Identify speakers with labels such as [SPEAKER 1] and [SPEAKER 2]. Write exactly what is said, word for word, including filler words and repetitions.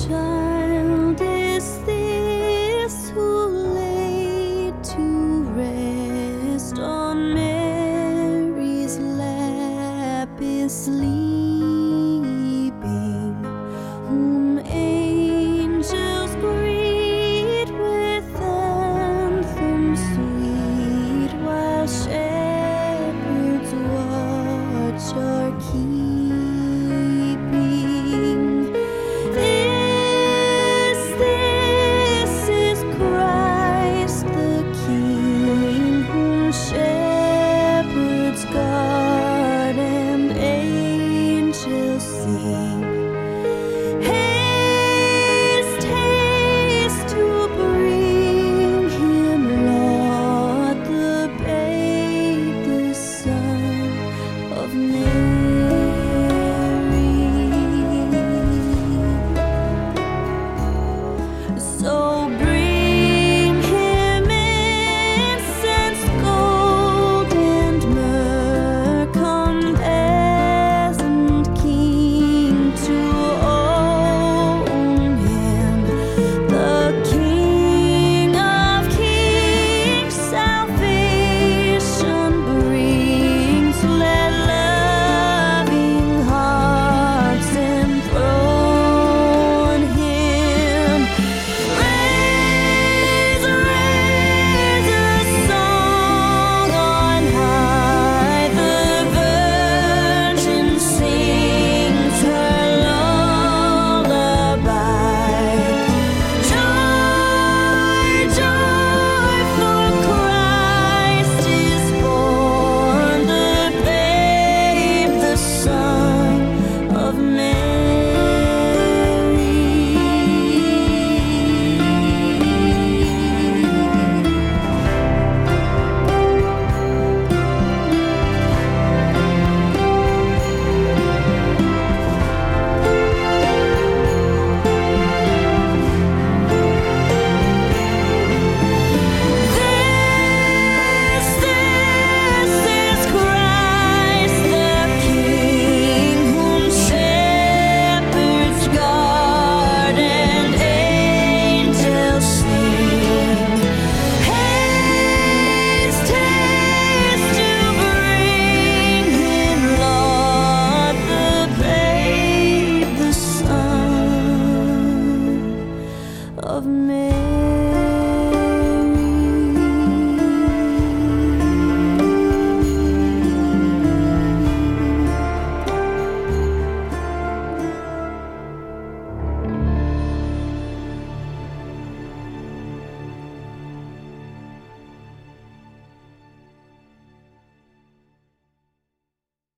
[SPEAKER 1] child is this who laid to rest on Mary's lap is sleeping, whom angels greet with anthems sweet, while shepherds watch are keeping. This, this is Christ the King, whom shepherds guard and angels sing. Haste, haste to bring him, Lord, the babe, the Son of Mary. So bring him incense, gold, and myrrh. Come, peasant king, to own him, the King of kings. Salvation brings. Let loving hearts enthrone him. Raise, raise a song on high. The Virgin sings her lullaby. Joy, joy, for Christ is born, the babe, the Son of This, this is Christ the King, whom shepherds guard and angels sing. Haste, haste to bring him, Lord, the babe, the Son of Mary.